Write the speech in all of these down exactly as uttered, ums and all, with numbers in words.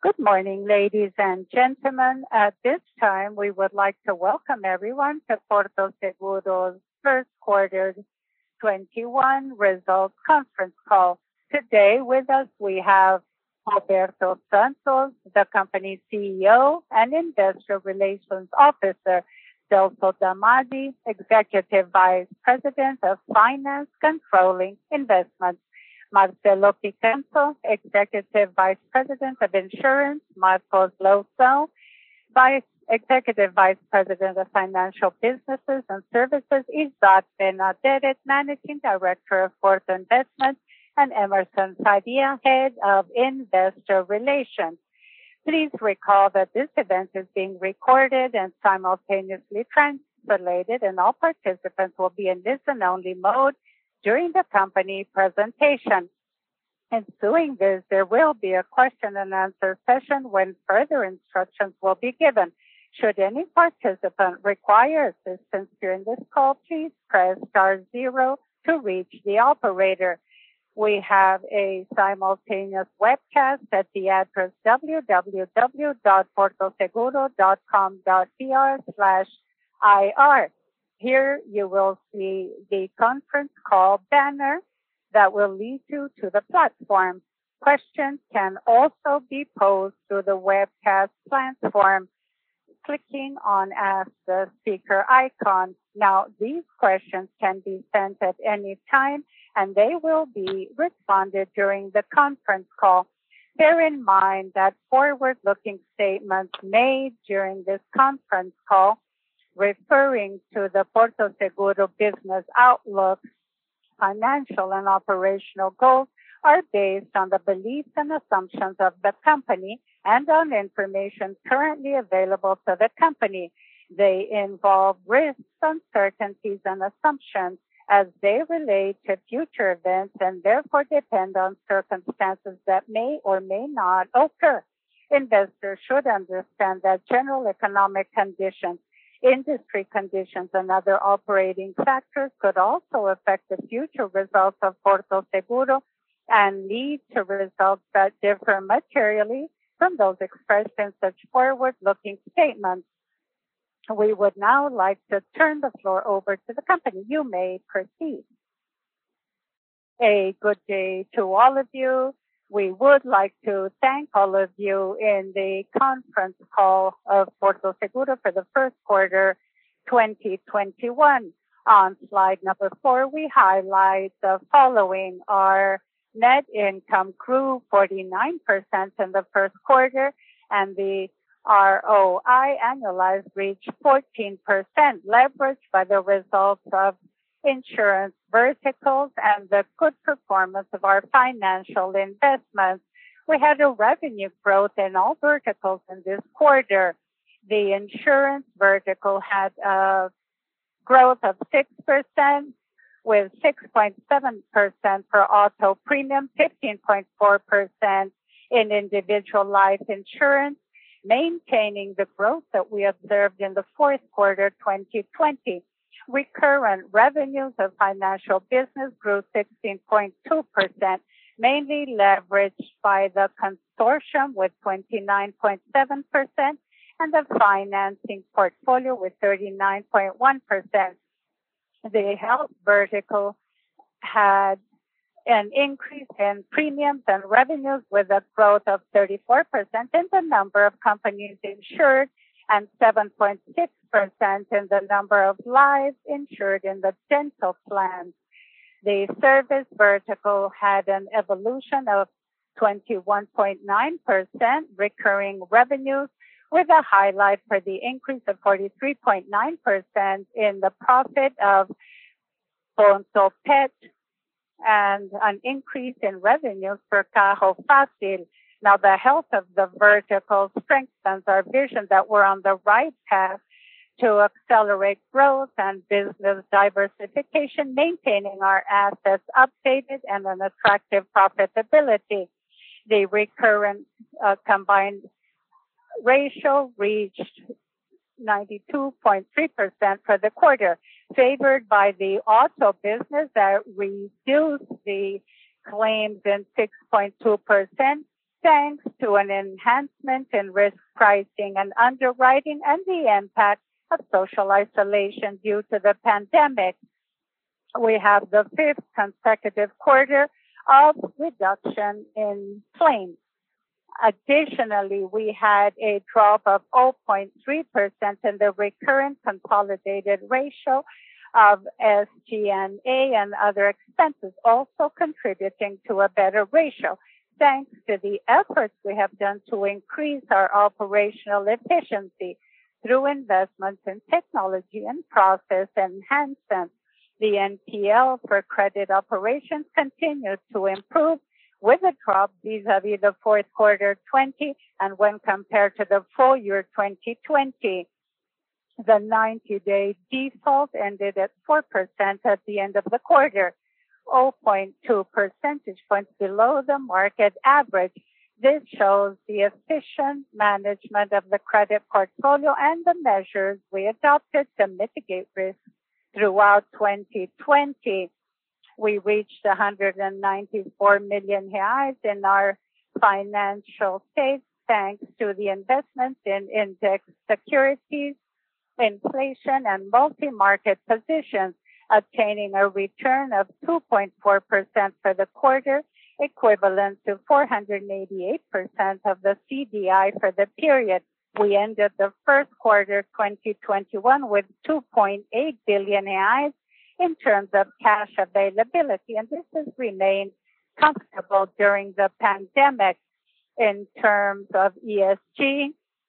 Good morning, ladies and gentlemen. At this time, we would like to welcome everyone to Porto Seguro's first quarter twenty-one results conference call. Today with us, we have Roberto Santos, the company C E O and Investor Relations Officer, Celso Damadi, Executive Vice President of Finance, Controlling, Investments, Marcelo Picanto, Executive Vice President of Insurance, Marcos Loução, Vice Executive Vice President of Financial Businesses and Services, Isaac Benadetti, Managing Director of Porto Investments, and Emerson Faria, Head of Investor Relations. Please recall that this event is being recorded and simultaneously translated, and all participants will be in listen-only mode during the company presentation. Ensuing this, there will be a question and answer session when further instructions will be given. Should any participant require assistance during this call, please press star zero to reach the operator. We have a simultaneous webcast at the address w w w dot porto seguro dot com dot b r slash i r. Here you will see the conference call banner that will lead you to the platform. Questions can also be posed through the webcast platform, clicking on Ask the Speaker icon. Now, these questions can be sent at any time, and they will be responded during the conference call. Bear in mind that forward-looking statements made during this conference call referring to the Porto Seguro business outlook, financial and operational goals are based on the beliefs and assumptions of the company and on information currently available to the company. They involve risks, uncertainties, and assumptions as they relate to future events and therefore depend on circumstances that may or may not occur. Investors should understand that general economic conditions, industry conditions, and other operating factors could also affect the future results of Porto Seguro and lead to results that differ materially from those expressed in such forward-looking statements. We would now like to turn the floor over to the company. You may proceed. A good day to all of you. We would like to thank all of you in the conference call of Porto Seguro for the first quarter twenty twenty-one. On slide number four, we highlight the following. Our net income grew forty-nine percent in the first quarter, and the R O I annualized reached fourteen percent, leveraged by the results of insurance verticals and the good performance of our financial investments. We had a revenue growth in all verticals in this quarter. The insurance vertical had a growth of six percent with six point seven percent for auto premium, fifteen point four percent in individual life insurance, maintaining the growth that we observed in the fourth quarter twenty twenty. Recurrent revenues of financial business grew sixteen point two percent, mainly leveraged by the consortium with twenty-nine point seven percent and the financing portfolio with thirty-nine point one percent. The health vertical had an increase in premiums and revenues with a growth of thirty-four percent in the number of companies insured and seven point six percent in the number of lives insured in the dental plans. The service vertical had an evolution of twenty-one point nine percent recurring revenues, with a highlight for the increase of forty-three point nine percent in the profit of Ponto Pet and an increase in revenues for Carro Fácil. Now, the health of the vertical strengthens our vision that we're on the right path to accelerate growth and business diversification, maintaining our assets updated and an attractive profitability. The recurrent uh, combined ratio reached ninety-two point three percent for the quarter, favored by the auto business that reduced the claims in six point two percent thanks to an enhancement in risk pricing and underwriting and the impact of social isolation due to the pandemic. We have the fifth consecutive quarter of reduction in claims. Additionally, we had a drop of zero point three percent in the recurrent consolidated ratio of S G and A and other expenses, also contributing to a better ratio, thanks to the efforts we have done to increase our operational efficiency through investments in technology and process enhancement. The N P L for credit operations continues to improve with a drop vis-a-vis the fourth quarter twenty and when compared to the full year twenty twenty. The ninety-day default ended at four percent at the end of the quarter, zero point two percentage points below the market average. This shows the efficient management of the credit portfolio and the measures we adopted to mitigate risk throughout twenty twenty. We reached one hundred ninety-four million reais in our financial state, thanks to the investments in index securities, inflation, and multi-market positions, attaining a return of two point four percent for the quarter, equivalent to four hundred eighty-eight percent of the C D I for the period. We ended the first quarter twenty twenty-one with two point eight billion reais in terms of cash availability, and this has remained comfortable during the pandemic. In terms of E S G,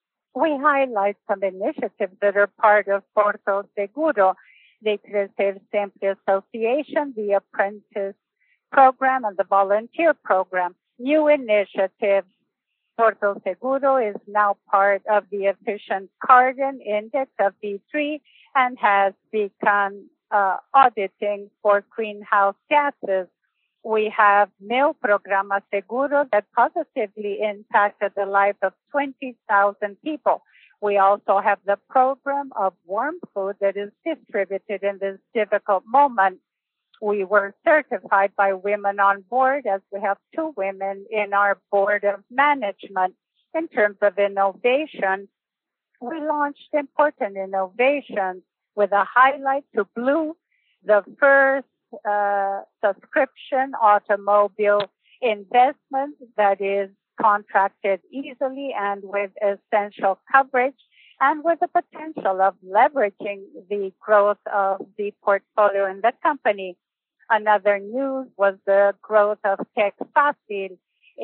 we highlight some initiatives that are part of Porto Seguro, the Crescer Sempre Association, the Apprentice Program, and the Volunteer Program. New initiatives. Porto Seguro is now part of the Efficient Carbon Index of B three and has begun uh, auditing for greenhouse gases. We have Meu Programa Seguro that positively impacted the life of twenty thousand people. We also have the program of warm food that is distributed in this difficult moment. We were certified by Women on Board, as we have two women in our board of management. In terms of innovation, we launched important innovations with a highlight to Blue, the first uh, subscription automobile investment that is contracted easily and with essential coverage, and with the potential of leveraging the growth of the portfolio in the company. Another news was the growth of Tec Fácil,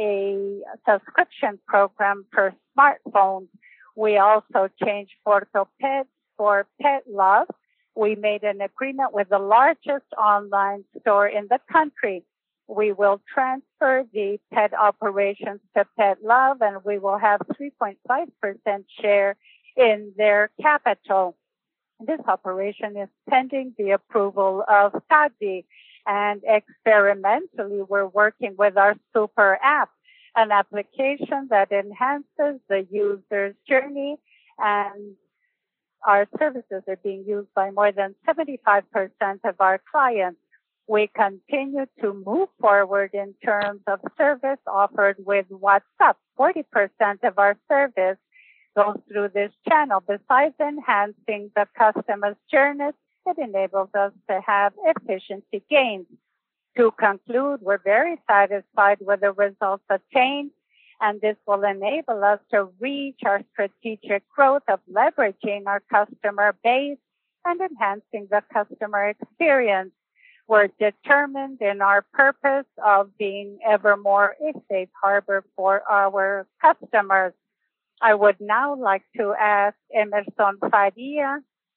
a subscription program for smartphones. We also changed Porto Pet for Pet Love. We made an agreement with the largest online store in the country. We will transfer the pet operations to Pet Love, and we will have three point five percent share in their capital. This operation is pending the approval of C A D E, and experimentally we're working with our Super App, an application that enhances the user's journey, and our services are being used by more than seventy-five percent of our clients. We continue to move forward in terms of service offered with WhatsApp. forty percent of our service goes through this channel. Besides enhancing the customer's journey, it enables us to have efficiency gains. To conclude, we're very satisfied with the results attained, and this will enable us to reach our strategic growth of leveraging our customer base and enhancing the customer experience. We're determined in our purpose of being ever more a safe harbor for our customers. I would now like to ask Emerson Faria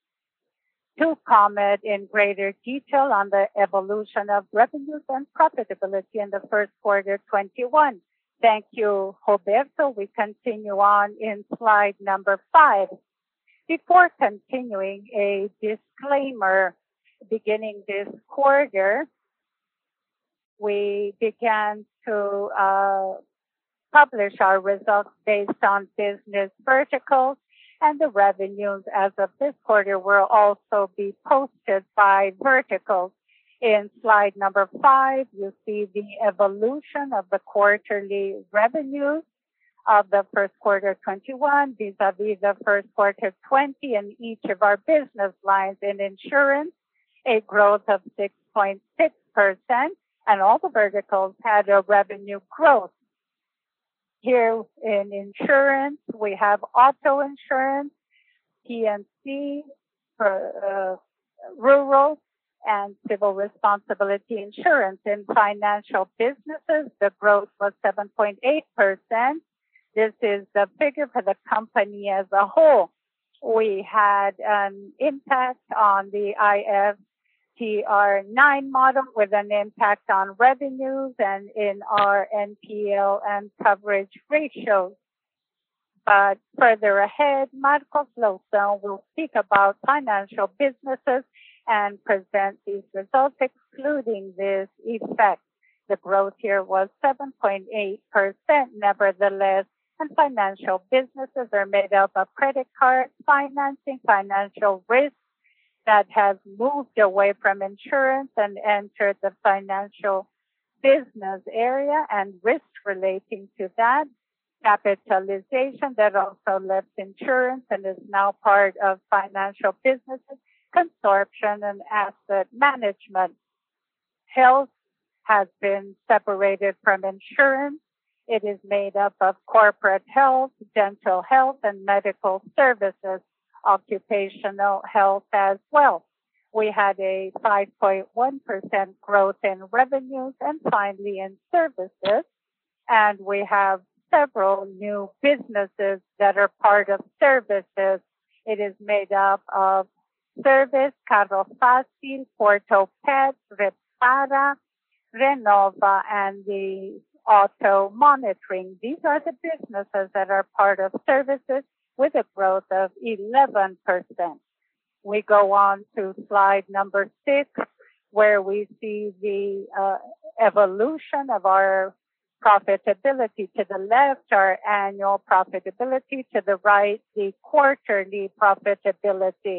to comment in greater detail on the evolution of revenues and profitability in the first quarter twenty-one. Thank you, Roberto. We continue on in slide number five. Before continuing, a disclaimer. Beginning this quarter, we began to uh, publish our results based on business verticals, and the revenues as of this quarter will also be posted by verticals. In slide number five, you see the evolution of the quarterly revenues of the first quarter twenty-one vis-a-vis the first quarter twenty in each of our business lines. In insurance, a growth of six point six percent, and all the verticals had a revenue growth. Here in insurance, we have auto insurance, P and C, for, uh, rural, and civil responsibility insurance. In financial businesses, the growth was seven point eight percent. This is the figure for the company as a whole. We had an impact on the I F T R nine model with an impact on revenues and in our N P L and coverage ratios. But further ahead, Marcos Loução will speak about financial businesses and present these results excluding this effect. The growth here was seven point eight percent nevertheless, and financial businesses are made up of credit cards, financing, financial risk that has moved away from insurance and entered the financial business area, and risks relating to that, capitalization that also left insurance and is now part of financial businesses, consortium and asset management. Health has been separated from insurance. It is made up of corporate health, dental health, and medical services, occupational health as well. We had a five point one percent growth in revenues and finally in services. And we have several new businesses that are part of services. It is made up of Service, Carro Fácil, Porto Pet, Repara, Renova, and the auto monitoring. These are the businesses that are part of services with a growth of eleven percent. We go on to slide number six, where we see the uh, evolution of our profitability. To the left, our annual profitability. To the right, the quarterly profitability.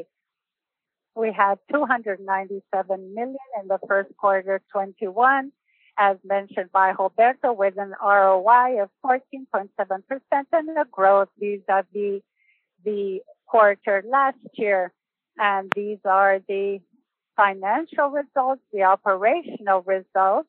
We had two hundred ninety-seven million in the first quarter twenty-one, as mentioned by Roberto, with an R O I of fourteen point seven percent and a growth vis-a-vis the quarter last year. And these are the financial results, the operational results.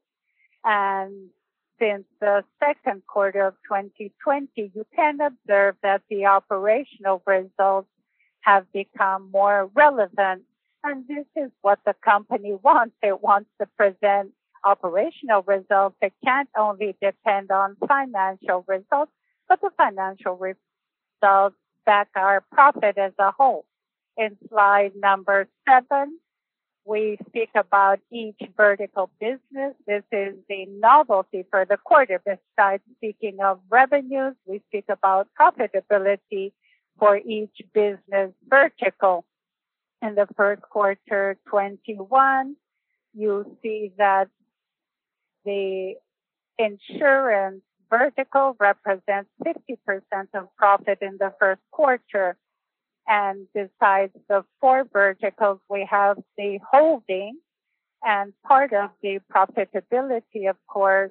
And since the second quarter of twenty twenty, you can observe that the operational results have become more relevant. And this is what the company wants. It wants to present operational results. It can't only depend on financial results, but the financial results back our profit as a whole. In slide number seven, we speak about each vertical business. This is the novelty for the quarter. Besides speaking of revenues, we speak about profitability for each business vertical. In the first quarter twenty-one, you see that the insurance vertical represents fifty percent of profit in the first quarter. And besides the four verticals, we have the holding, and part of the profitability, of course,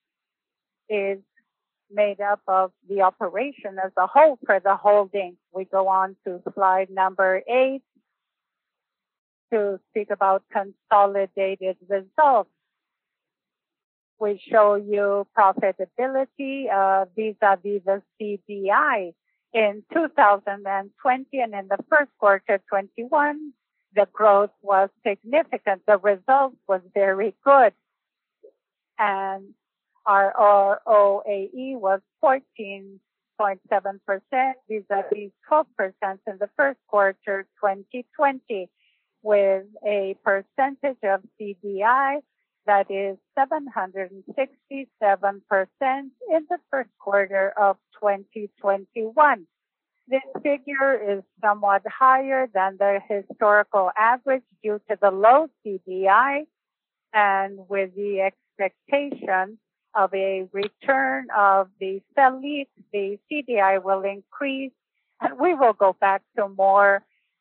is made up of the operation as a whole for the holding. We go on to slide number eight to speak about consolidated results. We show you profitability uh, vis-a-vis the C D I. In two thousand twenty and in the first quarter twenty-one, the growth was significant. The result was very good. And our R O A E was fourteen point seven percent vis-a-vis twelve percent in the first quarter twenty twenty, with a percentage of C D I that is seven hundred sixty-seven percent in the first quarter of twenty twenty-one. This figure is somewhat higher than the historical average due to the low C D I and with the expectation of a return of the Selic, the C D I will increase and we will go back to more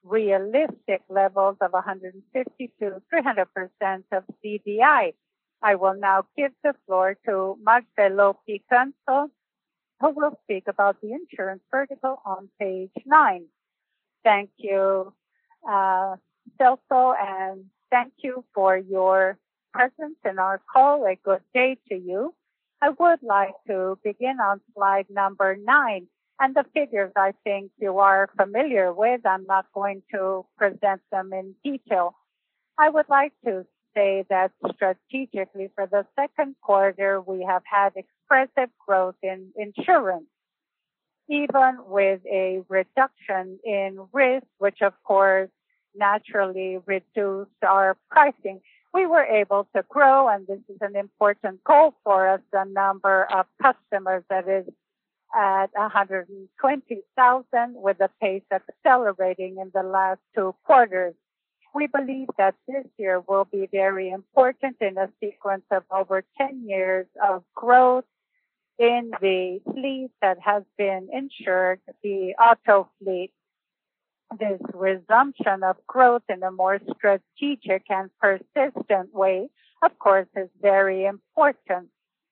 realistic levels of one hundred fifty to three hundred percent of C D I. I will now give the floor to Marcelo Picanso, who will speak about the insurance vertical on page nine. Thank you, uh, Celso, and thank you for your presence in our call. A good day to you. I would like to begin on slide number nine. And the figures I think you are familiar with. I'm not going to present them in detail. I would like to say that strategically for the second quarter, we have had expressive growth in insurance, even with a reduction in risk, which of course naturally reduced our pricing. We were able to grow, and this is an important goal for us, the number of customers that is at one hundred twenty thousand, with the pace accelerating in the last two quarters. We believe that this year will be very important in a sequence of over ten years of growth in the fleet that has been insured, the auto fleet. This resumption of growth in a more strategic and persistent way, of course, is very important.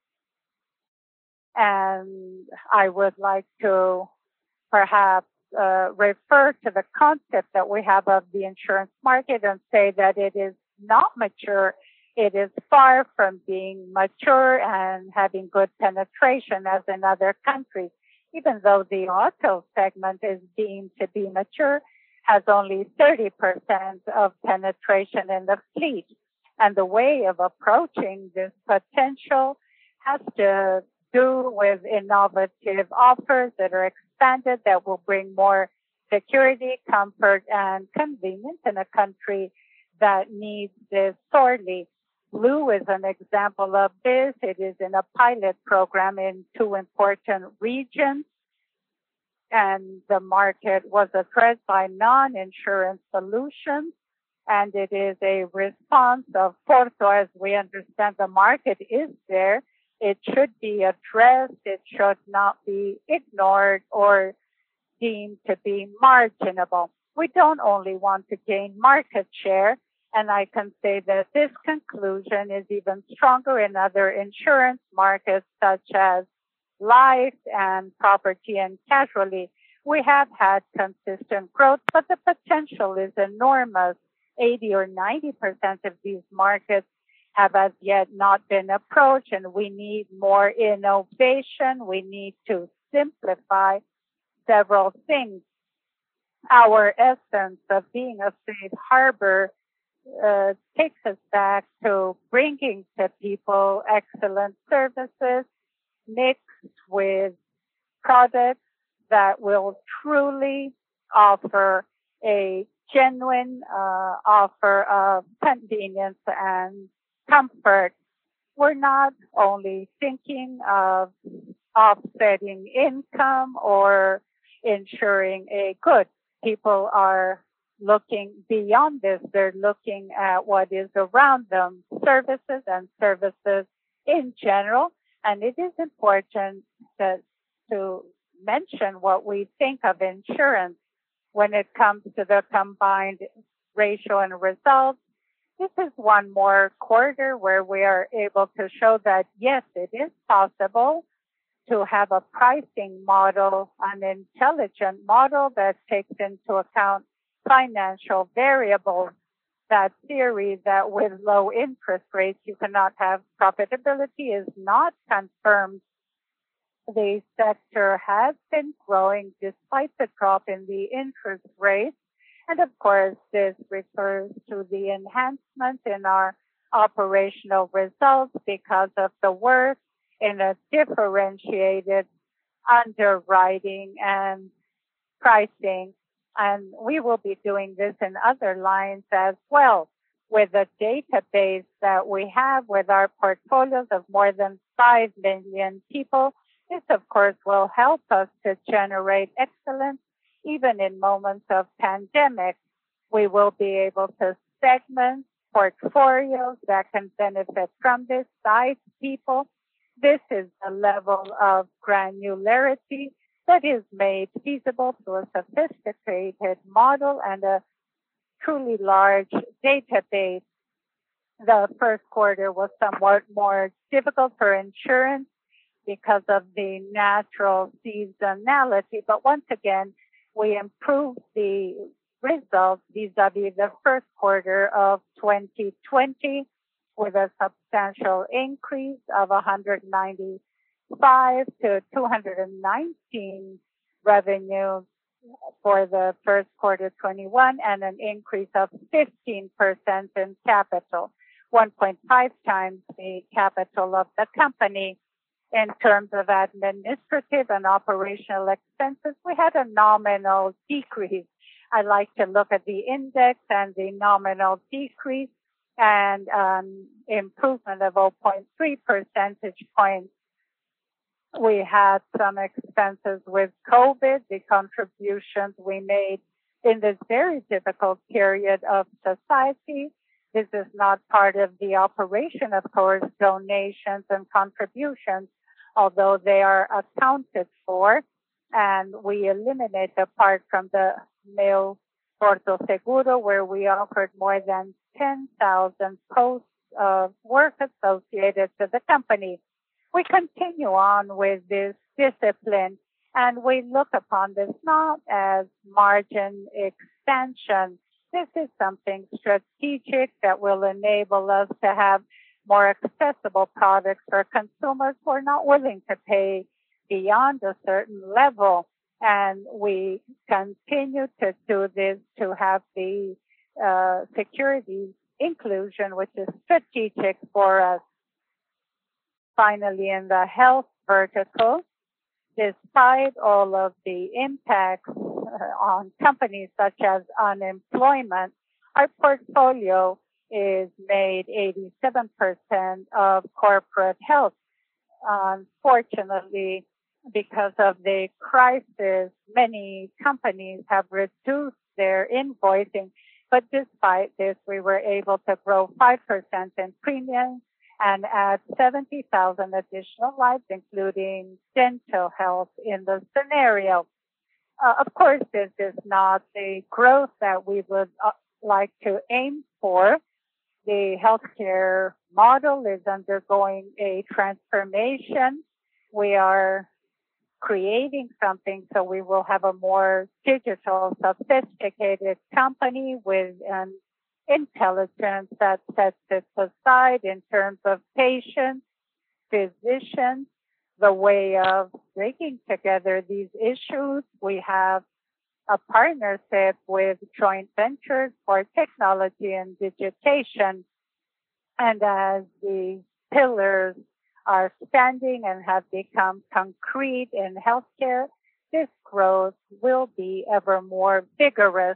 And I would like to perhaps uh, refer to the concept that we have of the insurance market and say that it is not mature. It is far from being mature and having good penetration as in other countries. Even though the auto segment is deemed to be mature, has only thirty percent of penetration in the fleet. And the way of approaching this potential has to do with innovative offers that are expanded, that will bring more security, comfort, and convenience in a country that needs this sorely. Blue is an example of this. It is in a pilot program in two important regions, and the market was addressed by non-insurance solutions, and it is a response of Porto. As we understand, the market is there. It should be addressed. It should not be ignored or deemed to be marginable. We don't only want to gain market share, and I can say that this conclusion is even stronger in other insurance markets such as life and property and casualty. We have had consistent growth, but the potential is enormous. eighty or ninety percent of these markets have as yet not been approached, and we need more innovation. We need to simplify several things. Our essence of being a safe harbor uh, takes us back to bringing to people excellent services mixed with products that will truly offer a genuine uh, offer of convenience and comfort. We're not only thinking of offsetting income or ensuring a good. People are looking beyond this. They're looking at what is around them, services and services in general. And it is important that, to mention what we think of insurance when it comes to the combined ratio and results. This is one more quarter where we are able to show that, yes, it is possible to have a pricing model, an intelligent model that takes into account financial variables. That theory that with low interest rates you cannot have profitability is not confirmed. The sector has been growing despite the drop in the interest rates. And of course, this refers to the enhancement in our operational results because of the work in a differentiated underwriting and pricing. And we will be doing this in other lines as well. With the database that we have with our portfolios of more than five million people, this of course will help us to generate excellence even in moments of pandemic. We will be able to segment portfolios that can benefit from this size people. This is a level of granularity that is made feasible through a sophisticated model and a truly large database. The first quarter was somewhat more difficult for insurance because of the natural seasonality. But once again, we improved the results vis-a-vis the first quarter of twenty twenty with a substantial increase of one hundred ninety-five to two hundred nineteen revenues for the first quarter twenty-one and an increase of fifteen percent in capital, one point five times the capital of the company. In terms of administrative and operational expenses, we had a nominal decrease. I like to look at the index and the nominal decrease and um, improvement of zero point three percentage points. We had some expenses with COVID, the contributions we made in this very difficult period of society. This is not part of the operation, of course, donations and contributions, although they are accounted for, and we eliminate the part from the Meu Porto Seguro, where we offered more than ten thousand posts of work associated to the company. We continue on with this discipline, and we look upon this not as margin expansion. This is something strategic that will enable us to have more accessible products for consumers who are not willing to pay beyond a certain level. And we continue to do this to have the uh, security inclusion, which is strategic for us. Finally, in the health vertical, despite all of the impacts uh, on companies such as unemployment, our portfolio is made eighty-seven percent of corporate health. Unfortunately, because of the crisis, many companies have reduced their invoicing. But despite this, we were able to grow five percent in premiums and add seventy thousand additional lives, including dental health in the scenario. Uh, of course, this is not the growth that we would uh, like to aim for. The healthcare model is undergoing a transformation. We are creating something so we will have a more digital, sophisticated company with an intelligence that sets it aside in terms of patients, physicians, the way of bringing together these issues. We have a partnership with joint ventures for technology and digitation. And as the pillars are standing and have become concrete in healthcare, this growth will be ever more vigorous.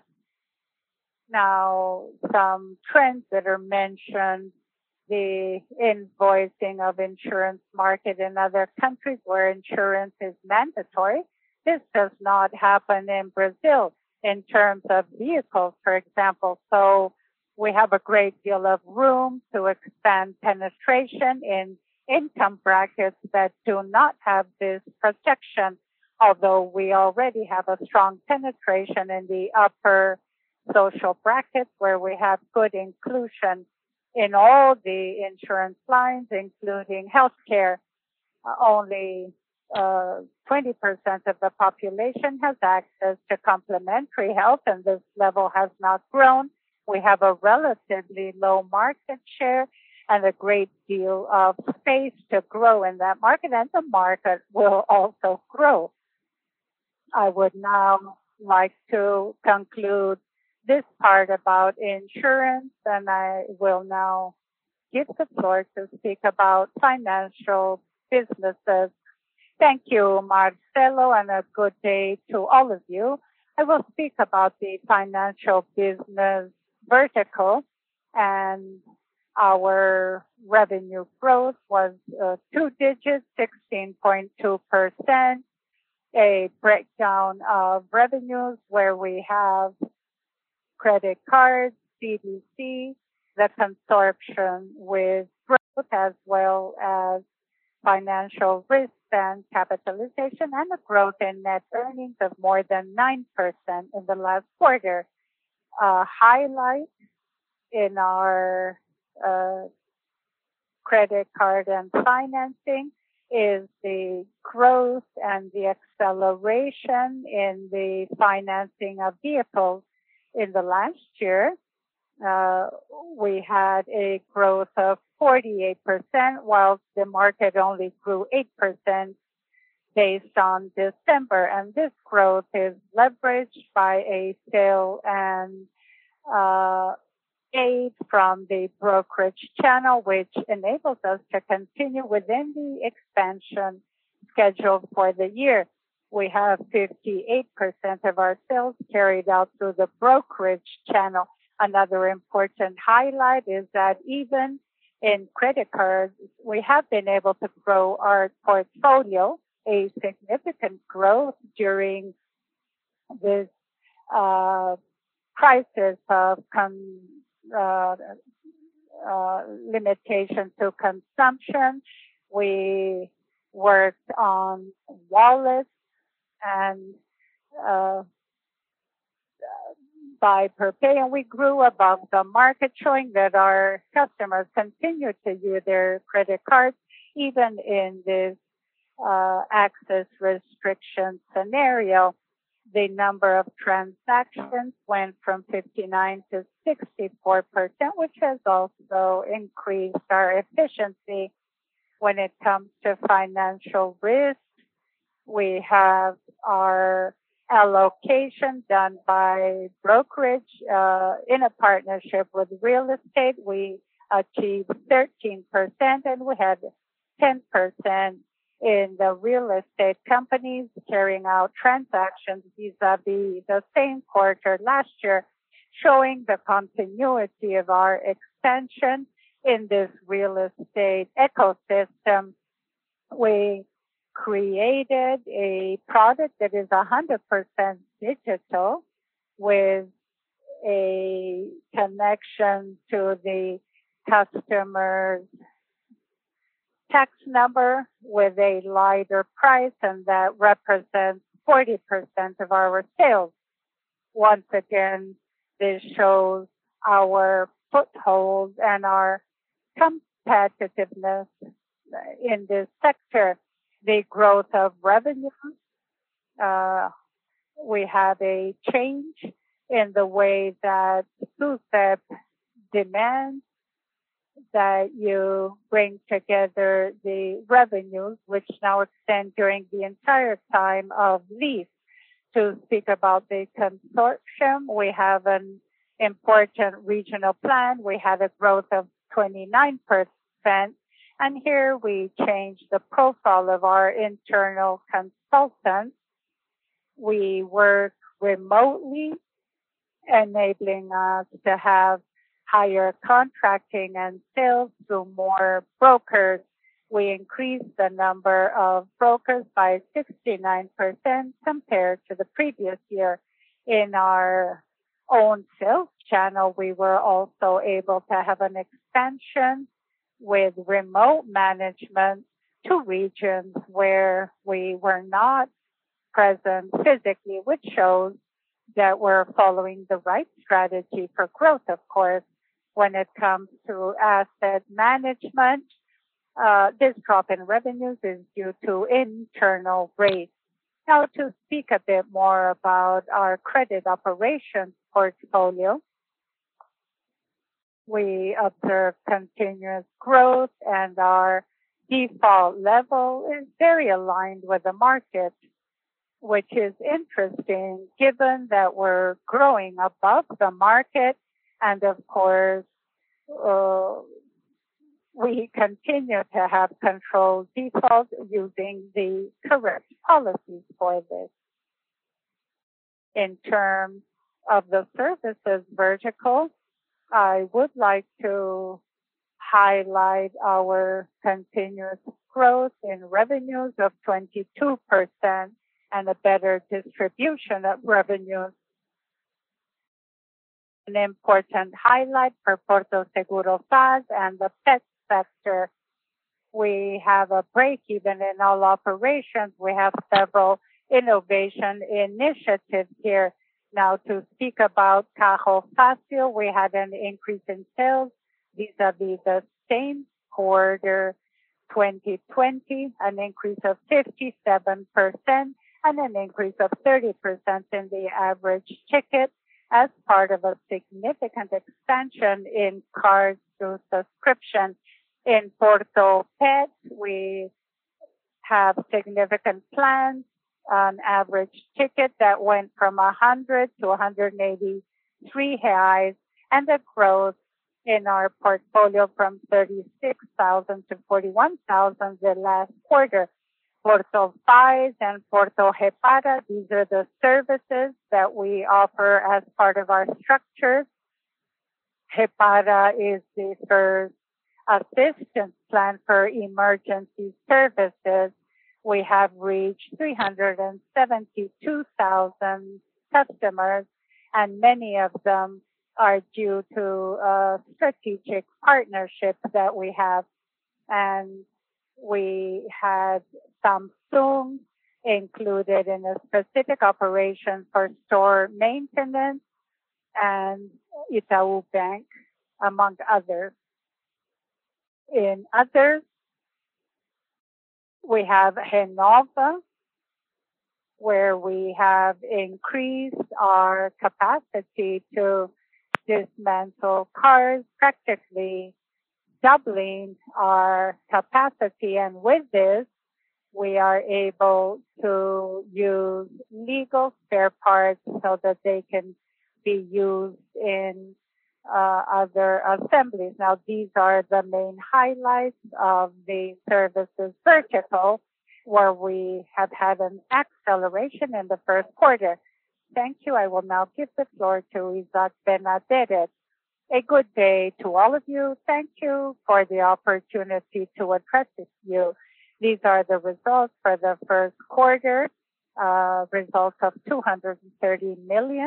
Now, some trends that are mentioned, the invoicing of insurance market in other countries where insurance is mandatory. This does not happen in Brazil in terms of vehicles, for example. So we have a great deal of room to expand penetration in income brackets that do not have this protection, although we already have a strong penetration in the upper social brackets where we have good inclusion in all the insurance lines, including healthcare. Uh, only uh, twenty percent of the population has access to complementary health, and this level has not grown. We have a relatively low market share and a great deal of space to grow in that market, and the market will also grow. I would now like to conclude this part about insurance, and I will now give the floor to speak about financial businesses. Thank you, Marcelo, and a good day to all of you. I will speak about the financial business vertical, and our revenue growth was uh, two digits, sixteen point two percent, a breakdown of revenues where we have credit cards, C D C, the consortium with growth, as well as financial risk percent capitalization and a growth in net earnings of more than nine percent in the last quarter. A highlight in our uh, credit card and financing is the growth and the acceleration in the financing of vehicles. In the last year, uh, we had a growth of forty-eight percent, while the market only grew eight percent based on December. And this growth is leveraged by a sale and uh, aid from the brokerage channel, which enables us to continue within the expansion scheduled for the year. We have fifty-eight percent of our sales carried out through the brokerage channel. Another important highlight is that even in credit cards, we have been able to grow our portfolio, a significant growth during this uh, crisis of con- uh, uh, limitation to consumption. We worked on wallets and uh, by Perpay, and we grew above the market, showing that our customers continue to use their credit cards even in this uh, access restriction scenario. The number of transactions went from fifty-nine to sixty-four percent, which has also increased our efficiency. When it comes to financial risk, we have our allocation done by brokerage uh, in a partnership with real estate. We achieved thirteen percent, and we had ten percent in the real estate companies carrying out transactions vis-a-vis the same quarter last year, showing the continuity of our expansion in this real estate ecosystem. We created a product that is one hundred percent digital with a connection to the customer's tax number with a lighter price, and that represents forty percent of our sales. Once again, this shows our foothold and our competitiveness in this sector. The growth of revenues, uh, we have a change in the way that SUSEP demands that you bring together the revenues, which now extend during the entire time of lease. To speak about the consortium, we have an important regional plan. We had a growth of twenty-nine percent. And here we changed the profile of our internal consultants. We work remotely, enabling us to have higher contracting and sales through more brokers. We increased the number of brokers by sixty-nine percent compared to the previous year. In our own sales channel, we were also able to have an expansion with remote management to regions where we were not present physically, which shows that we're following the right strategy for growth. Of course, when it comes to asset management, uh, this drop in revenues is due to internal rates. Now, to speak a bit more about our credit operations portfolio, we observe continuous growth, and our default level is very aligned with the market, which is interesting given that we're growing above the market. And of course, uh, we continue to have controlled default using the correct policies for this. In terms of the services vertical, I would like to highlight our continuous growth in revenues of twenty-two percent and a better distribution of revenues. An important highlight for Porto Seguro F A S and the pet sector. We have a break even in all operations. We have several innovation initiatives here. Now, to speak about Carro Fácil, we had an increase in sales vis-a-vis the same quarter twenty twenty, an increase of fifty-seven percent and an increase of thirty percent in the average ticket as part of a significant expansion in cars through subscription. In Porto Pet, we have significant plans, an average ticket that went from one hundred to one hundred eighty-three reais, and a growth in our portfolio from thirty-six thousand to forty-one thousand the last quarter. Porto Paz and Porto Repara, these are the services that we offer as part of our structure. Repara is the first assistance plan for emergency services. We have reached three hundred seventy-two thousand customers, and many of them are due to a strategic partnership that we have. And we had Samsung included in a specific operation for store maintenance, and Itaú Bank, among others. In others, we have Renova, where we have increased our capacity to dismantle cars, practically doubling our capacity. And with this, we are able to use legal spare parts so that they can be used in uh, other assemblies. Now, these are the main highlights of the services vertical, where we have had an acceleration in the first quarter. Thank you. I will now give the floor to Isaac Benadetti. A good day to all of you. Thank you for the opportunity to address you. These are the results for the first quarter, uh, results of two hundred thirty million,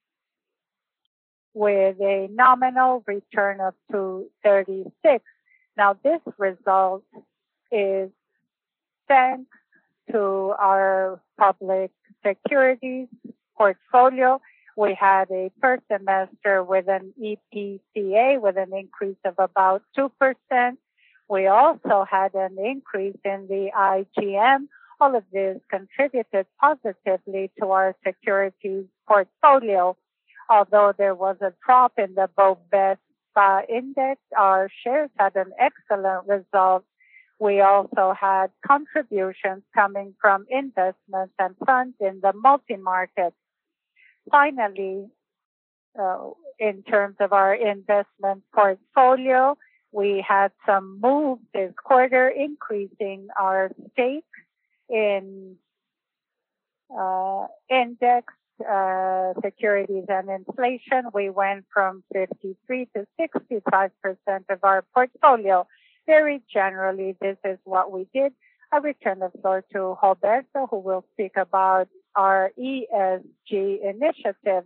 with a nominal return of two thirty-six. Now, this result is thanks to our public securities portfolio. We had a first semester with an E P C A with an increase of about two percent. We also had an increase in the I G M. All of this contributed positively to our securities portfolio. Although there was a drop in the Bovespa index, our shares had an excellent result. We also had contributions coming from investments and funds in the multi-market. Finally, uh, in terms of our investment portfolio, we had some moves this quarter, increasing our stake in uh, index uh, securities and inflation. We went from fifty-three to sixty-five percent of our portfolio. Very generally, this is what we did. I return the floor to Roberto, who will speak about our E S G initiative.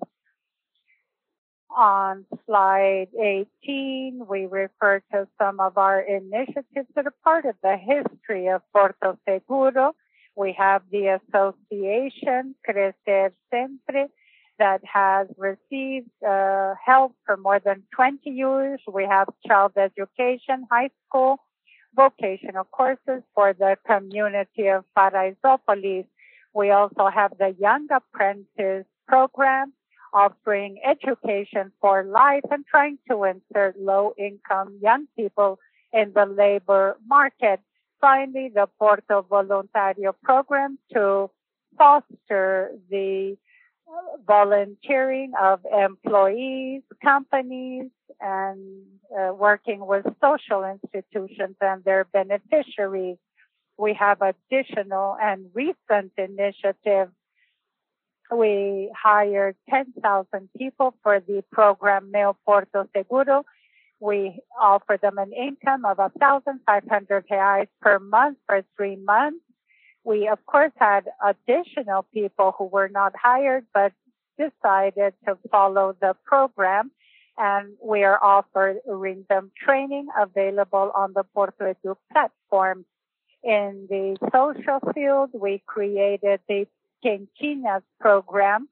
On slide eighteen, we refer to some of our initiatives that are part of the history of Porto Seguro. We have the association Crescer Sempre that has received uh, help for more than twenty years. We have child education, high school, vocational courses for the community of Paraisópolis. We also have the Young Apprentice program, offering education for life and trying to insert low-income young people in the labor market. Finally, the Porto Voluntario program to foster the volunteering of employees, companies, and uh, working with social institutions and their beneficiaries. We have additional and recent initiatives. We hired ten thousand people for the program Meu Porto Seguro. We offer them an income of one thousand five hundred reais per month for three months. We, of course, had additional people who were not hired but decided to follow the program. and we are offering them training available on the Porto Edu platform. In the social field, we created the Quentinhas program.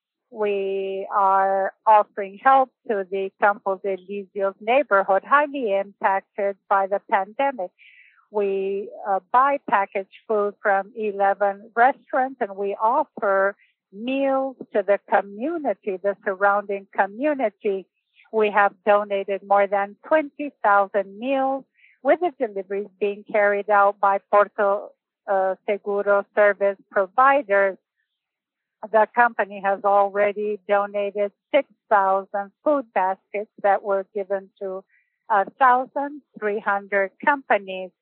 We are offering help to the Campos Elíseos neighborhood, highly impacted by the pandemic. We uh, buy packaged food from eleven restaurants, and we offer meals to the community, the surrounding community. We have donated more than twenty thousand meals, with the deliveries being carried out by Porto uh, Seguro service providers. The company has already donated six thousand food baskets that were given to one thousand three hundred companies.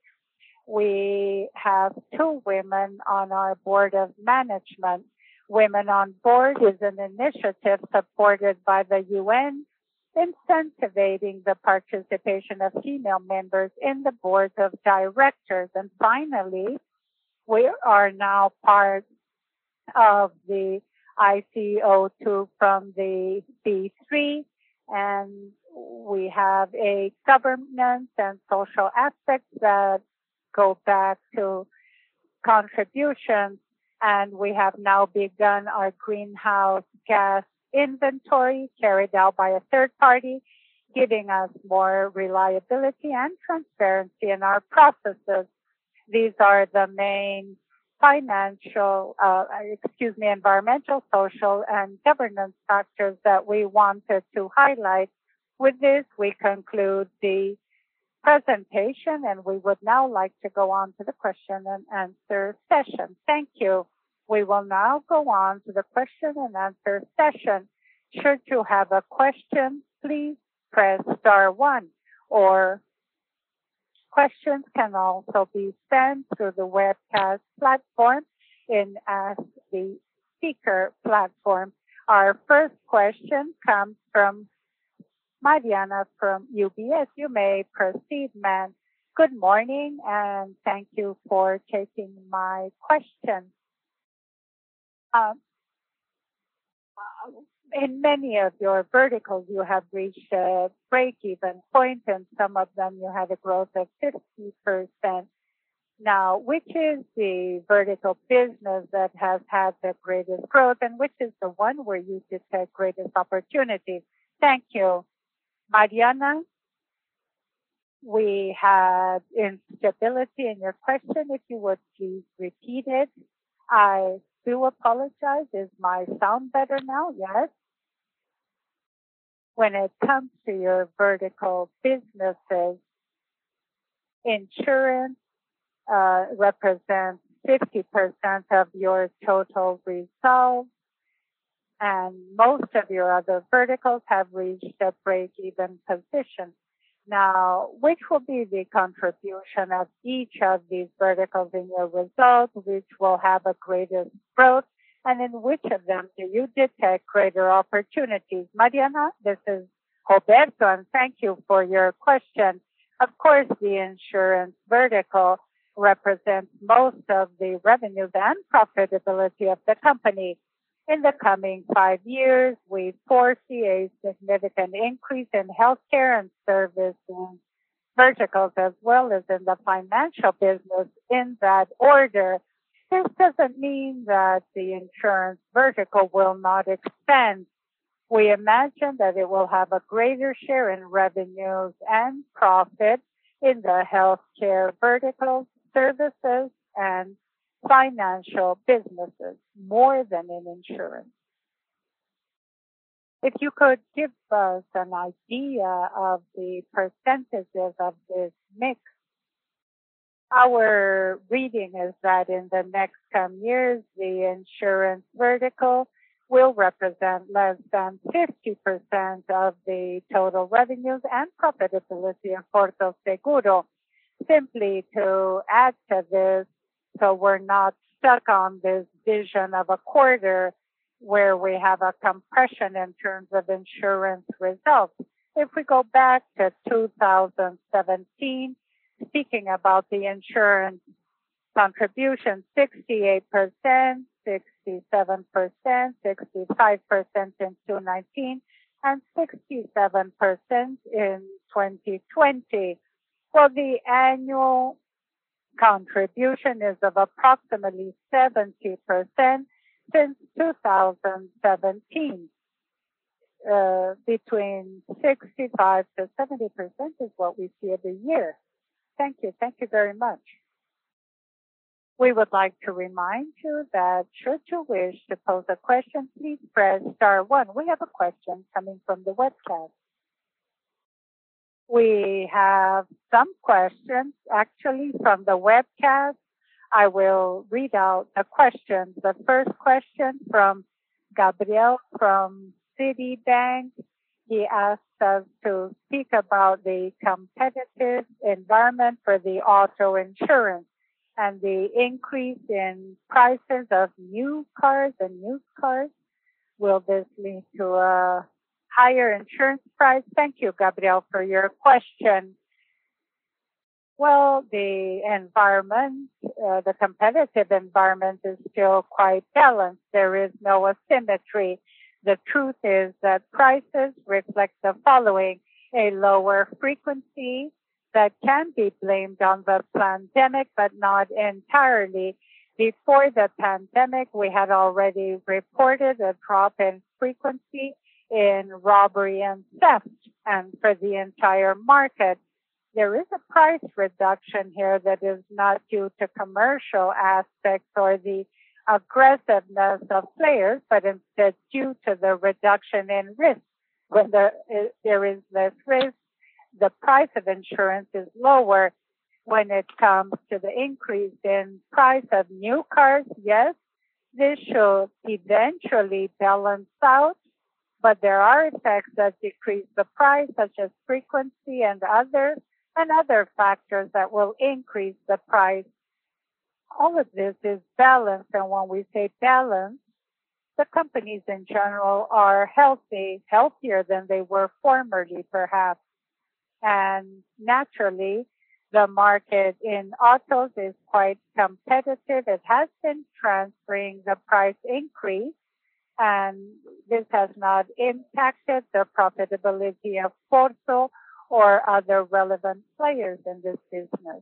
We have two women on our board of management. Women on Board is an initiative supported by the U N, incentivizing the participation of female members in the boards of directors. And finally, we are now part of the I C O two from the B three, and we have a governance and social aspect that go back to contributions, and we have now begun our greenhouse gas inventory carried out by a third party, giving us more reliability and transparency in our processes. These are the main financial, uh, excuse me, environmental, social, and governance factors that we wanted to highlight. With this, we conclude the presentation, and we would now like to go on to the question and answer session. Thank you. We will now go on to the question and answer session. Should you have a question, please press star one, or questions can also be sent through the webcast platform in Ask the Speaker platform. Our first question comes from Mariana from U B S. You may proceed, ma'am. Good morning, and thank you for taking my question. Um, in many of your verticals, you have reached a break-even point, and some of them you had a growth of fifty percent. Now, which is the vertical business that has had the greatest growth, and which is the one where you detect greatest opportunity? Thank you. Mariana, we had instability in your question. If you would please repeat it. I do apologize. Is my sound better now? Yes. When it comes to your vertical businesses, insurance uh, represents fifty percent of your total results, and most of your other verticals have reached a break-even position. Now, which will be the contribution of each of these verticals in your results, which will have a greater growth, and in which of them do you detect greater opportunities? Mariana, this is Roberto, and thank you for your question. Of course, the insurance vertical represents most of the revenues and profitability of the company. In the coming five years, we foresee a significant increase in healthcare and service verticals, as well as in the financial business in that order. This doesn't mean that the insurance vertical will not expand. We imagine that it will have a greater share in revenues and profit in the healthcare verticals, services, and financial businesses, more than in insurance. If you could give us an idea of the percentages of this mix. Our reading is that in the next come years, the insurance vertical will represent less than fifty percent of the total revenues and profitability of Porto Seguro. Simply to add to this, so we're not stuck on this vision of a quarter where we have a compression in terms of insurance results. If we go back to two thousand seventeen, speaking about the insurance contribution, sixty-eight percent, sixty-seven percent, sixty-five percent in two thousand nineteen, and sixty-seven percent in twenty twenty. Well, the annual contribution is of approximately seventy percent since two thousand seventeen. Uh, between sixty-five to seventy percent is what we see every year. Thank you. Thank you very much. We would like to remind you that should you wish to pose a question, please press star one. We have a question coming from the webcast. We have some questions actually from the webcast. I will read out the questions. The first question from Gabriel from Citibank. He asked us to speak about the competitive environment for the auto insurance and the increase in prices of new cars and used cars. Will this lead to a higher insurance price? Thank you, Gabriel, for your question. Well, the environment, uh, the competitive environment is still quite balanced. There is no asymmetry. The truth is that prices reflect the following: a lower frequency that can be blamed on the pandemic, but not entirely. Before the pandemic, we had already reported a drop in frequency in robbery and theft. And for the entire market, there is a price reduction here that is not due to commercial aspects or the aggressiveness of players, but instead due to the reduction in risk. When there is, there is less risk, the price of insurance is lower. When it comes to the increase in price of new cars, yes, this should eventually balance out, but there are effects that decrease the price, such as frequency and others, and other factors that will increase the price. All of this is balanced, and when we say balance, the companies in general are healthy, healthier than they were formerly, perhaps. And naturally, the market in autos is quite competitive. It has been transferring the price increase, and this has not impacted the profitability of Porto or other relevant players in this business.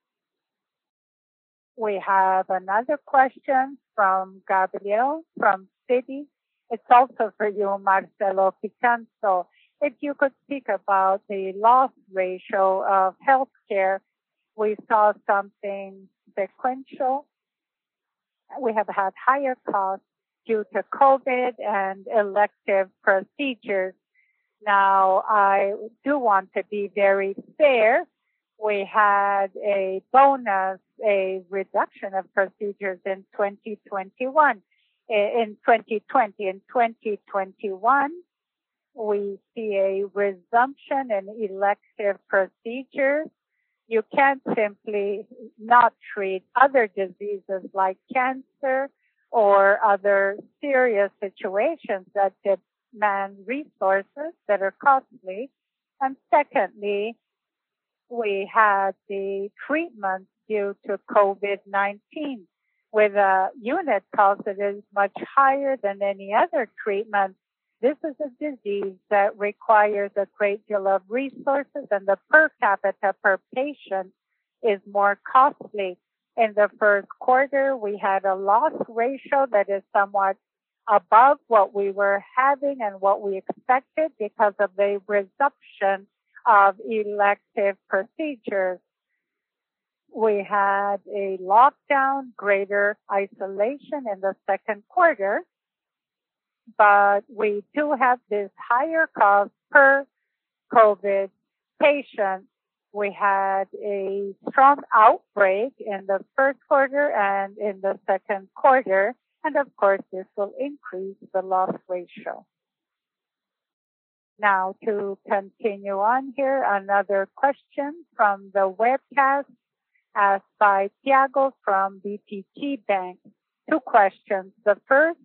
We have another question from Gabriel from Citi. It's also for you, Marcelo Picanso. If you could speak about the loss ratio of healthcare, we saw something sequential. We have had higher costs due to COVID and elective procedures. Now, I do want to be very fair. We had a bonus, a reduction of procedures in twenty twenty-one. In twenty twenty, in twenty twenty-one, we see a resumption in elective procedures. You can't simply not treat other diseases like cancer or other serious situations that demand resources that are costly. And secondly, we had the treatment due to COVID nineteen with a unit cost that is much higher than any other treatment. This is a disease that requires a great deal of resources, and the per capita per patient is more costly. In the first quarter, we had a loss ratio that is somewhat above what we were having and what we expected because of the resumption of elective procedures. We had a lockdown, greater isolation in the second quarter, but we do have this higher cost per COVID patient. We had a strong outbreak in the first quarter and in the second quarter, and of course this will increase the loss ratio. Now, to continue on here, another question from the webcast asked by Tiago from B T G Bank. Two questions. The first,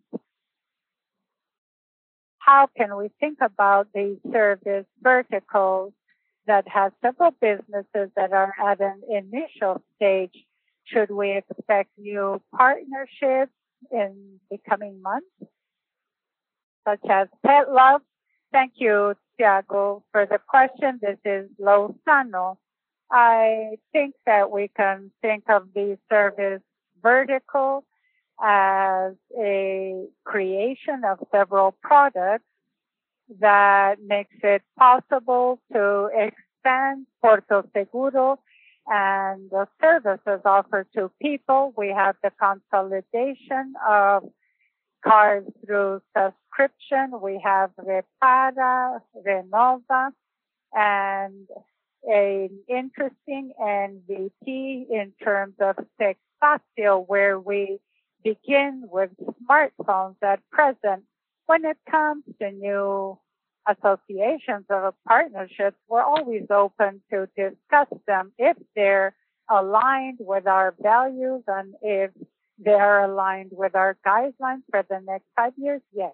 how can we think about the service verticals that has several businesses that are at an initial stage? Should we expect new partnerships in the coming months, such as Pet Love? Thank you, Tiago, for the question. This is Lozano. I think that we can think of the service vertical as a creation of several products that makes it possible to expand Porto Seguro and the services offered to people. We have the consolidation of cars through subscription. We have Repara, Renova, and an interesting N V P in terms of Textfácil, where we begin with smartphones at present. When it comes to new associations or partnerships, we're always open to discuss them if they're aligned with our values and if they are aligned with our guidelines for the next five years. Yes.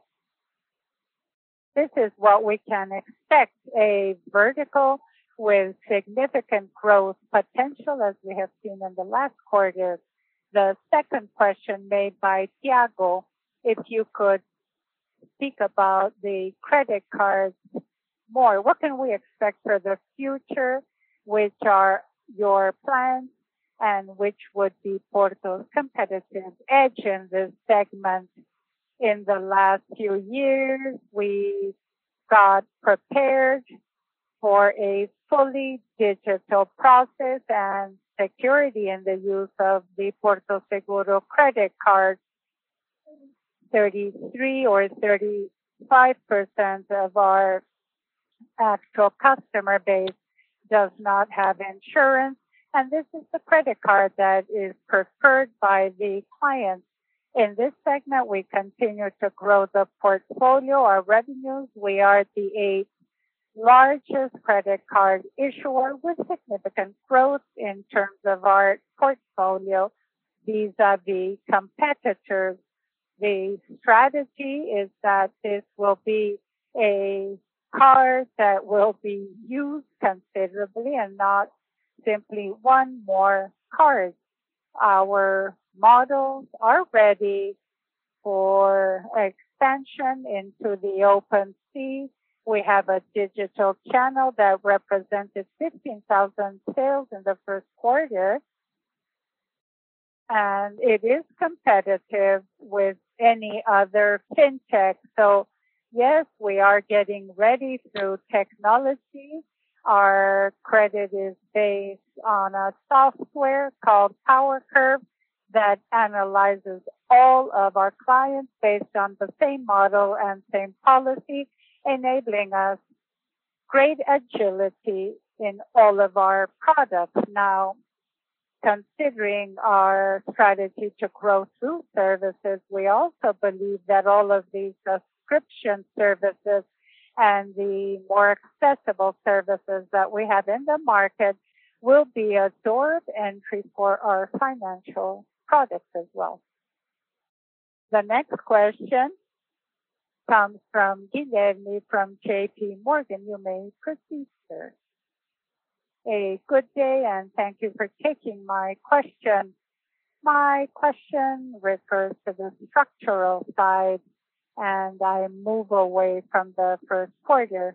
This is what we can expect, a vertical with significant growth potential, as we have seen in the last quarter. The second question made by Tiago, if you could speak about the credit cards more. What can we expect for the future? Which are your plans and which would be Porto's competitive edge in this segment? In the last few years, we got prepared for a fully digital process and security in the use of the Porto Seguro credit card. thirty-three or thirty-five percent of our actual customer base does not have insurance, and this is the credit card that is preferred by the clients. In this segment, we continue to grow the portfolio, our revenues. We are the eighth largest credit card issuer with significant growth in terms of our portfolio vis-a-vis competitors. The strategy is that this will be a card that will be used considerably and not simply one more card. Our models are ready for expansion into the open sea. We have a digital channel that represented fifteen thousand sales in the first quarter, and it is competitive with any other fintech. So yes, we are getting ready through technology. Our credit is based on a software called PowerCurve that analyzes all of our clients based on the same model and same policy, enabling us great agility in all of our products. Now, considering our strategy to grow through services, we also believe that all of these subscription services and the more accessible services that we have in the market will be a door of entry for our financial products as well. The next question comes from Guilherme from J P Morgan. You may proceed, sir. A good day, and thank you for taking my question. My question refers to the structural side, and I move away from the first quarter.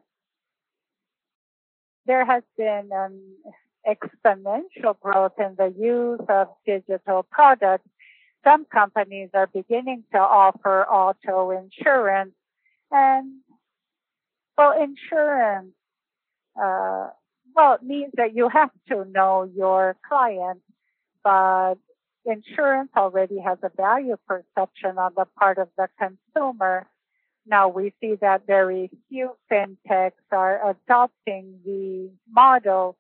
There has been an exponential growth in the use of digital products. Some companies are beginning to offer auto insurance, and well, insurance, uh, well, it means that you have to know your client, but insurance already has a value perception on the part of the consumer. Now we see that very few fintechs are adopting the model.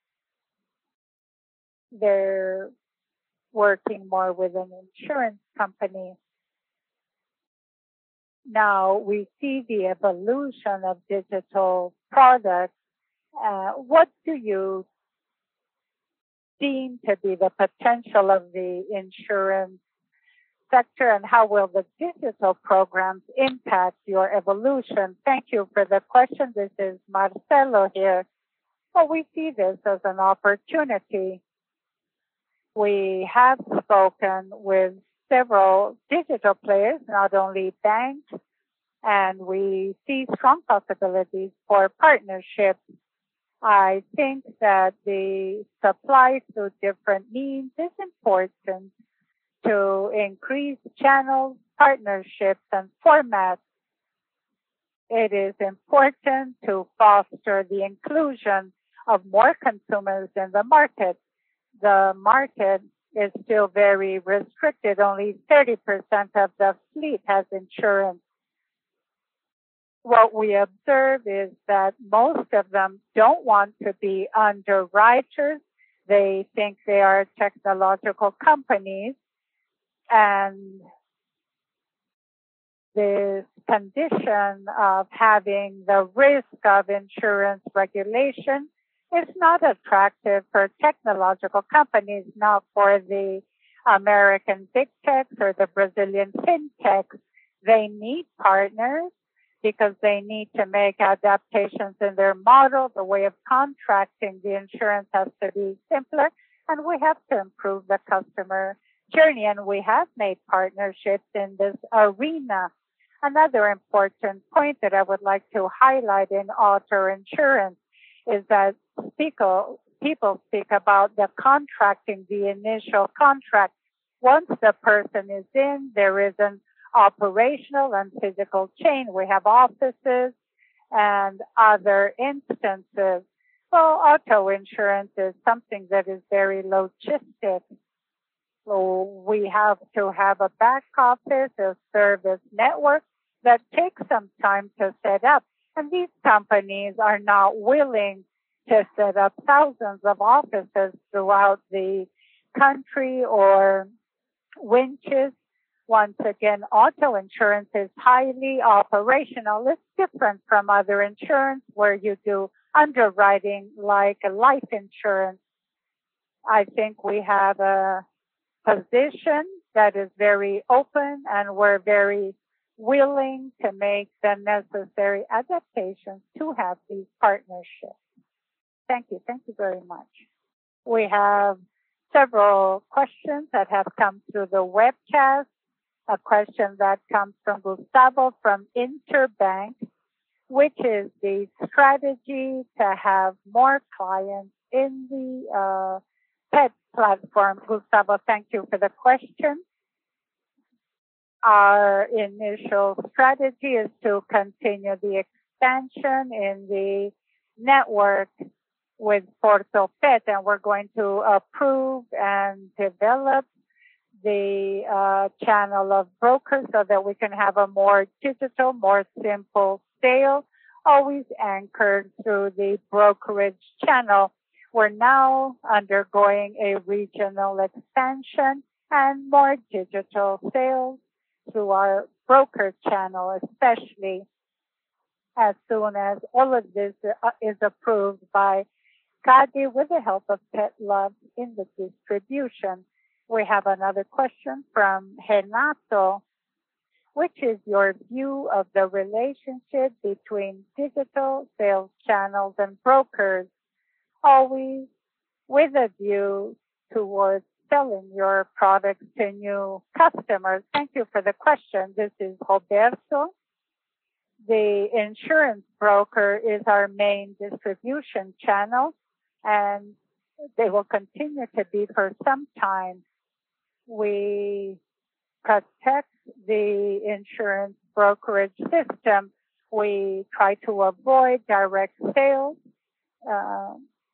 They're working more with an insurance company. Now we see the evolution of digital products. Uh, what do you deem to be the potential of the insurance sector, and how will the digital programs impact your evolution? Thank you for the question. This is Marcelo here. Well, we see this as an opportunity. We have spoken with several digital players, not only banks, and we see strong possibilities for partnerships. I think that the supply through different means is important to increase channels, partnerships, and formats. It is important to foster the inclusion of more consumers in the market. The market is still very restricted. Only thirty percent of the fleet has insurance. What we observe is that most of them don't want to be underwriters. They think they are technological companies, and this condition of having the risk of insurance regulation is not attractive for technological companies, not for the American big techs or the Brazilian fintechs. They need partners because they need to make adaptations in their model. The way of contracting the insurance has to be simpler, and we have to improve the customer journey, and we have made partnerships in this arena. Another important point that I would like to highlight in auto insurance is that people, people speak about the contracting, the initial contract. Once the person is in, there is an operational and physical chain. We have offices and other instances. So auto insurance is something that is very logistic. So we have to have a back office, a service network that takes some time to set up. And these companies are not willing to set up thousands of offices throughout the country or winches. Once again, auto insurance is highly operational. It's different from other insurance where you do underwriting like a life insurance. I think we have a position that is very open, and we're very willing to make the necessary adaptations to have these partnerships. Thank you. Thank you very much. We have several questions that have come through the webcast. A question that comes from Gustavo from Interbank, which is the strategy to have more clients in the uh, pet platform. Gustavo, thank you for the question. Our initial strategy is to continue the expansion in the network with Porto Pet, and we're going to approve and develop the uh, channel of brokers so that we can have a more digital, more simple sale, always anchored through the brokerage channel. We're now undergoing a regional expansion and more digital sales through our broker channel, especially as soon as all of this is approved by CADE with the help of Pet Love in the distribution. We have another question from Renato, which is your view of the relationship between digital sales channels and brokers, always with a view towards selling your products to new customers. Thank you for the question. This is Roberto. The insurance broker is our main distribution channel, and they will continue to be for some time. We protect the insurance brokerage system. We try to avoid direct sales. Uh,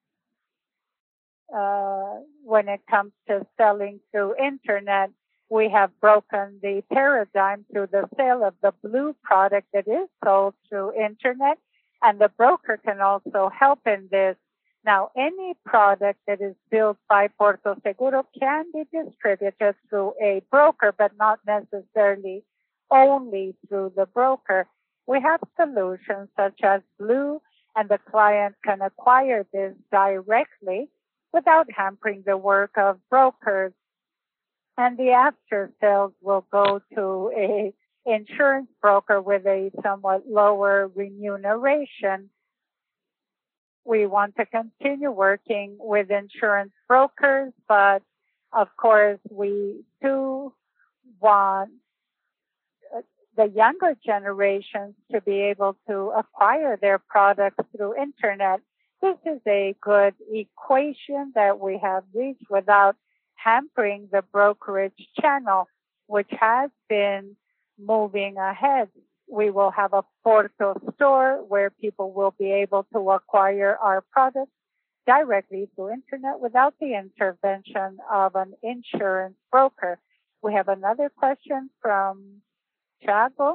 uh, when it comes to selling through internet, we have broken the paradigm through the sale of the blue product that is sold through internet, and the broker can also help in this. Now, any product that is built by Porto Seguro can be distributed through a broker, but not necessarily only through the broker. We have solutions such as Blue, and the client can acquire this directly without hampering the work of brokers. And the after sales will go to a insurance broker with a somewhat lower remuneration. We want to continue working with insurance brokers, but of course we do want the younger generations to be able to acquire their products through internet. This is a good equation that we have reached without hampering the brokerage channel, which has been moving ahead. We will have a Porto store where people will be able to acquire our products directly through internet without the intervention of an insurance broker. We have another question from Thiago.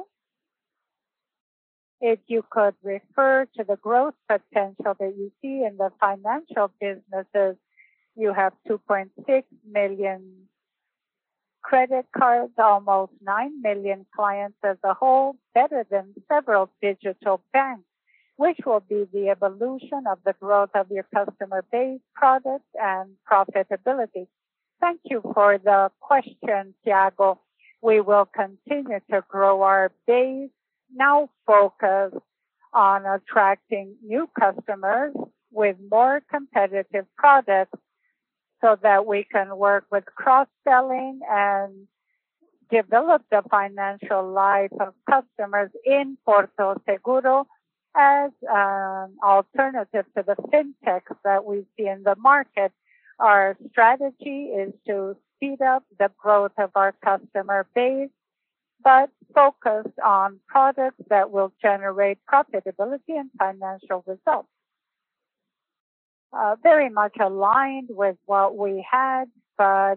If you could refer to the growth potential that you see in the financial businesses, you have two point six million credit cards, almost nine million clients as a whole, better than several digital banks. Which will be the evolution of the growth of your customer base, products, and profitability? Thank you for the question, Thiago. We will continue to grow our base, now focus on attracting new customers with more competitive products so that we can work with cross-selling and develop the financial life of customers in Porto Seguro as an alternative to the fintechs that we see in the market. Our strategy is to speed up the growth of our customer base, but focus on products that will generate profitability and financial results. Uh, very much aligned with what we had, but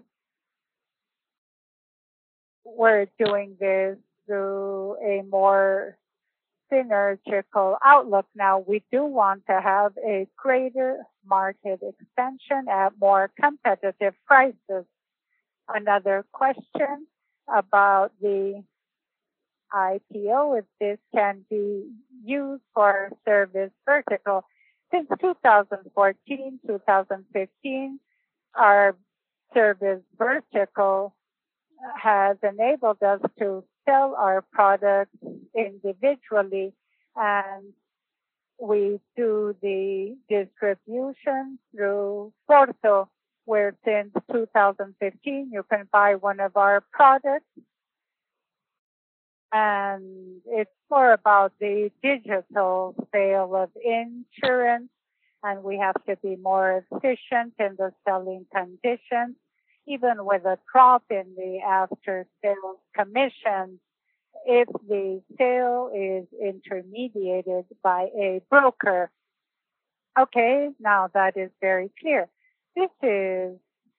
we're doing this through a more synergical outlook. Now, we do want to have a greater market expansion at more competitive prices. Another question about the I P O, if this can be used for service vertical. Since two thousand fourteen, two thousand fifteen, our service vertical has enabled us to sell our products individually, and we do the distribution through Porto, where since two thousand fifteen you can buy one of our products, and it's more about the digital sale of insurance, and we have to be more efficient in the selling conditions. Even with a drop in the after-sales commission, if the sale is intermediated by a broker. Okay, now that is very clear. This is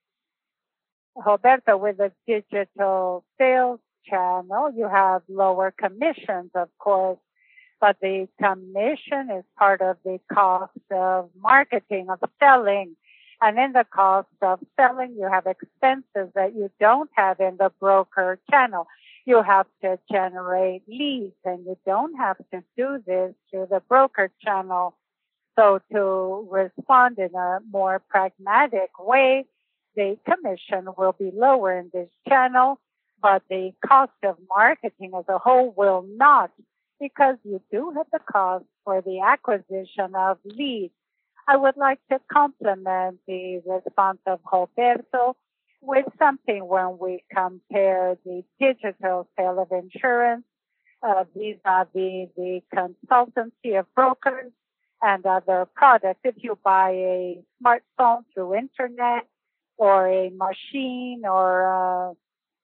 Roberto with a digital sales channel. You have lower commissions, of course, but the commission is part of the cost of marketing, of selling. And in the cost of selling, you have expenses that you don't have in the broker channel. You have to generate leads, and you don't have to do this through the broker channel. So to respond in a more pragmatic way, the commission will be lower in this channel, but the cost of marketing as a whole will not, because you do have the cost for the acquisition of leads. I would like to complement the response of Roberto with something when we compare the digital sale of insurance uh, vis-a-vis the consultancy of brokers and other products. If you buy a smartphone through internet or a machine or a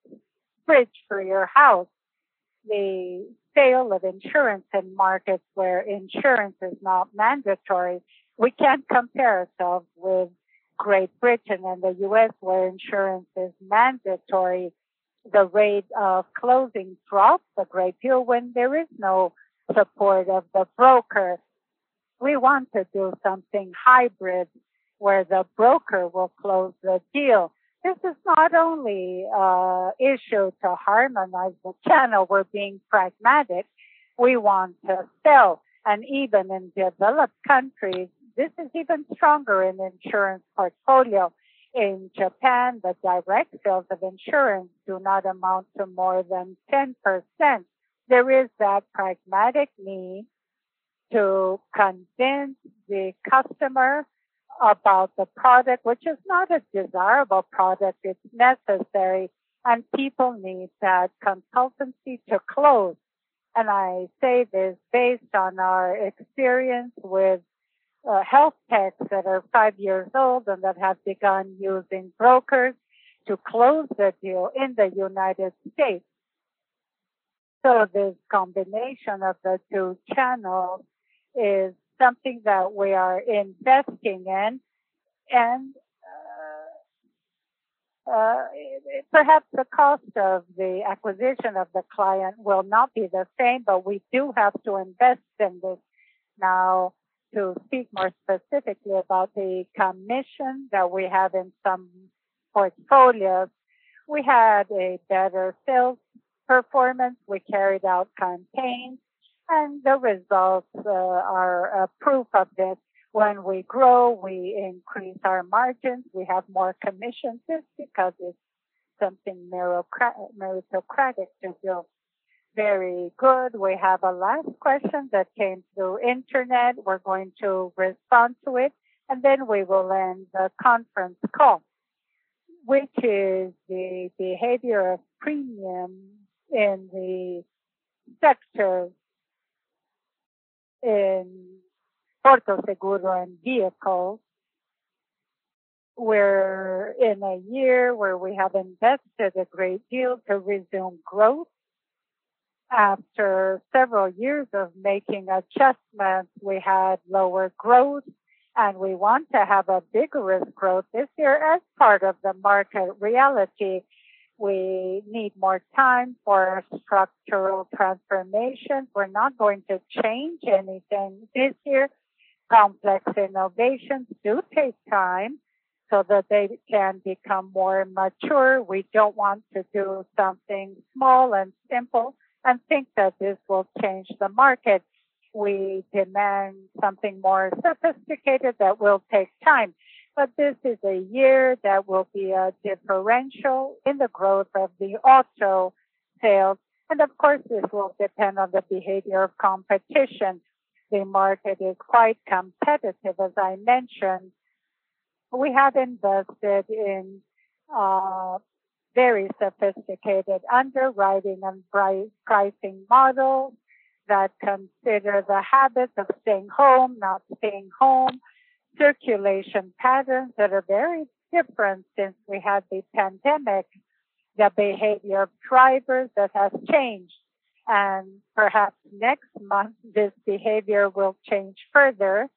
fridge for your house, the sale of insurance in markets where insurance is not mandatory, we can't compare ourselves with Great Britain and the U S where insurance is mandatory. The rate of closing drops a great deal when there is no support of the broker. We want to do something hybrid where the broker will close the deal. This is not only an issue to harmonize the channel. We're being pragmatic. We want to sell. And even in developed countries, this is even stronger in insurance portfolio. In Japan, the direct sales of insurance do not amount to more than ten percent. There is that pragmatic need to convince the customer about the product, which is not a desirable product, it's necessary, and people need that consultancy to close. And I say this based on our experience with uh, health techs that are five years old and that have begun using brokers to close the deal in the United States. So this combination of the two channels is something that we are investing in, and uh, uh, perhaps the cost of the acquisition of the client will not be the same, but we do have to invest in this. Now, to speak more specifically about the commission that we have in some portfolios, we had a better sales performance. We carried out campaigns, and the results uh, are a proof of this. When we grow, we increase our margins. We have more commissions just because it's something meritocratic to do. Very good. We have a last question that came through internet. We're going to respond to it, and then we will end the conference call, which is the behavior of premium in the sector in Porto Seguro and vehicles. We're in a year where we have invested a great deal to resume growth. After several years of making adjustments, we had lower growth, and we want to have a vigorous growth this year as part of the market reality. We need more time for structural transformation. We're not going to change anything this year. Complex innovations do take time so that they can become more mature. We don't want to do something small and simple and think that this will change the market. We demand something more sophisticated that will take time. But this is a year that will be a differential in the growth of the auto sales. And of course, this will depend on the behavior of competition. The market is quite competitive, as I mentioned. We have invested in uh, very sophisticated underwriting and price, pricing models that consider the habits of staying home, not staying home, circulation patterns that are very different since we had the pandemic, the behavior of drivers that has changed. And perhaps next month, this behavior will change further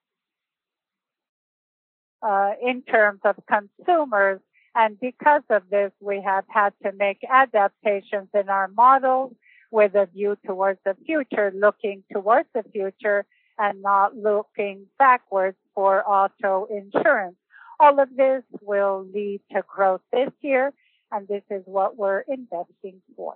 uh, in terms of consumers. And because of this, we have had to make adaptations in our models with a view towards the future, looking towards the future and not looking backwards for auto insurance. All of this will lead to growth this year, and this is what we're investing for.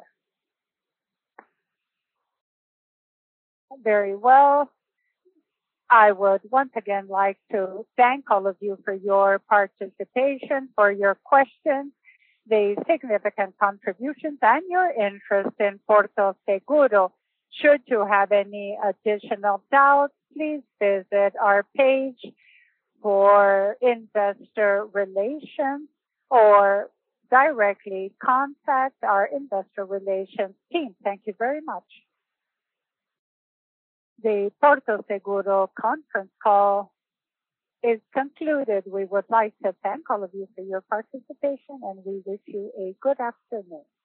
Very well. I would once again like to thank all of you for your participation, for your questions, the significant contributions, and your interest in Porto Seguro. Should you have any additional doubts, please visit our page for investor relations or directly contact our investor relations team. Thank you very much. The Porto Seguro conference call is concluded. We would like to thank all of you for your participation, and we wish you a good afternoon.